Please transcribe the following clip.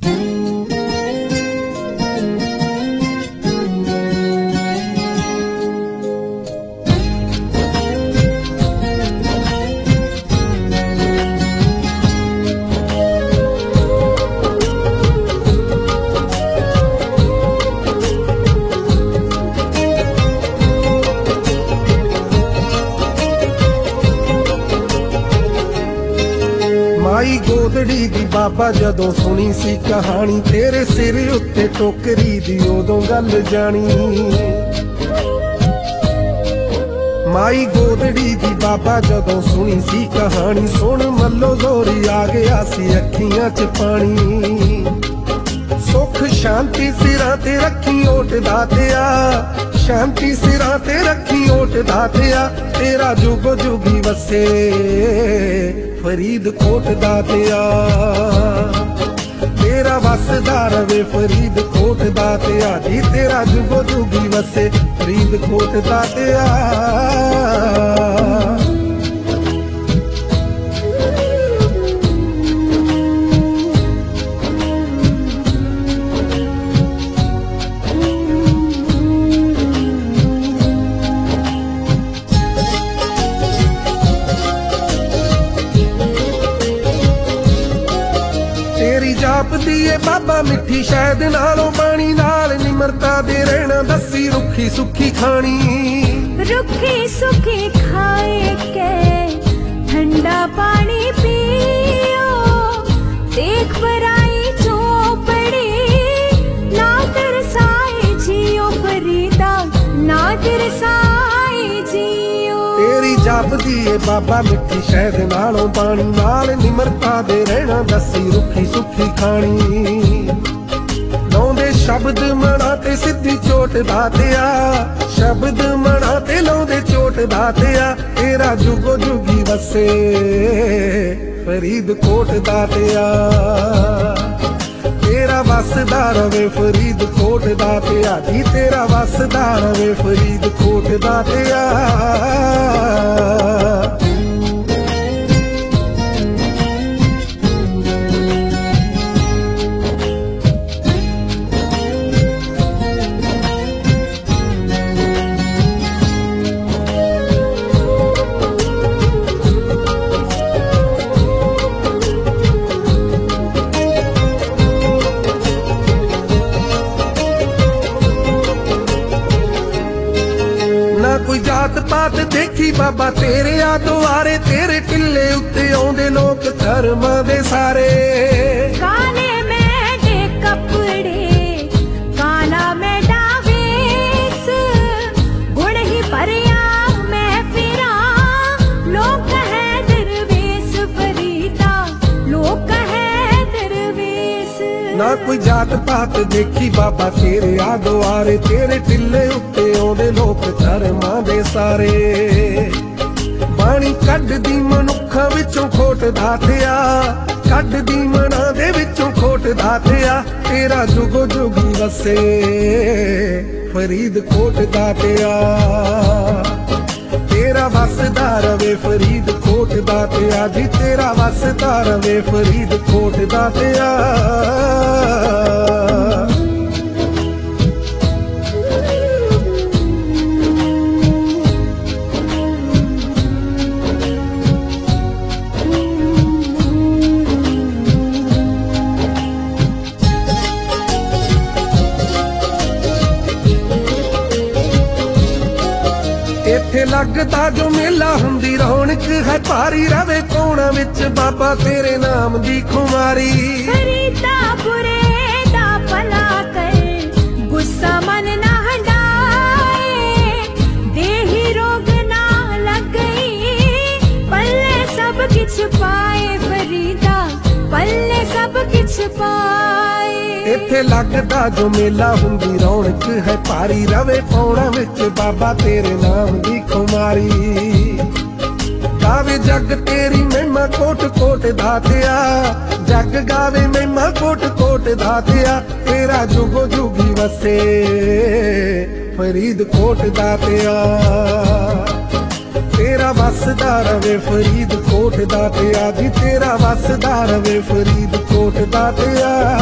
माई गोदड़ी दी बाबा जदों सुनी सी कहानी, तेरे सिर उत्ते टोकरी दी उदों गल जानी। माई गोदड़ी दी बाबा जदों सुनी सी कहानी, सुन मल्लो जोरी आ गया सी अखियां च पानी। सुख शांति सिरां ते रखी ओट दातिया, शांति सिरां ते रखी ओट दातिया, तेरा जुग जुगी वसे फरीदकोट दातिया। तेरा वसदा रवे फरीदकोट दातिया जी, तेरा जुगो जुगी वसे फरीदकोट दातिया। जापदी है बाबा मिठी शहद नालों पानी, नाल निमरता दे रहना दसी रुखी सुखी खानी। रुखी सुखी खाए के ठंडा पानी पियो, देख बराई चौपड़ी ना तरसाए जियो फरीदा, ना तरसाए जियो। तेरी जापदी है बाबा मिठी शहद नालों पानी, नाल निमरता दे रहना दसी रुखी सुखी खानी। लाउंदे शब्द मना ते सिद्धी चोट दातिया, शब्द मना ते लाउंदे चोट दातिया, तेरा जुगो जुगी वसे फरीदकोट दातिया। तेरा वसदा रवे फरीदकोट दातिया जी, तेरा वसदा रवे फरीदकोट दातिया। कोई जात पात देखी बाबा तेरे आ दुआरे, तेरे टिल्ले उत्ते आउंदे लोक धर्मां दे सारे। काले मेरे कपड़े काला मेरा वेस, गुण ही भरिया मैं फिरा, लोग है दरवेश फरीदा, लोग है दरवेश। ना कोई जात पात देखी बाबा तेरे आ दुआरे, तेरे टिल्ले उत्ते आउंदे लोक धर्मां दे सारे। बाणी कढदी मनुखां विचों खोट दातिया, कढदी मना दे विचों खोट दातिया, तेरा जुगो जुगी वसे फरीदकोट दातिया। तेरा वसदा रवे फरीदकोट दातिया जी, तेरा वसदा रवे फरीदकोट दातिया। इत्थे लगदा जो मेला हुंदी रौनक है भारी, रवे कोणा विच बाबा तेरे नाम दी खुमारी। फरीदा बुरे दा भला कर, गुस्सा मन ना हटाए, देही रोग ना लग गई, पल्ले सब किछ पाए फरीदा, पल्ले सब किछ पाए। इत्थे लगदा जो मेला हुंदी रौनक है भारी, रवे पौड़ा विच बाबा तेरे नाम दी खुमारी। गावे जग तेरी महिमा कोट कोट दातिया, जग गावे महिमा कोट कोट दातिया, तेरा जुगो जुगी वसे फरीदकोट दातिया। तेरा वसदा रवे फरीदकोट दातिया जी, तेरा वसदा रवे फरीदकोट दातिया।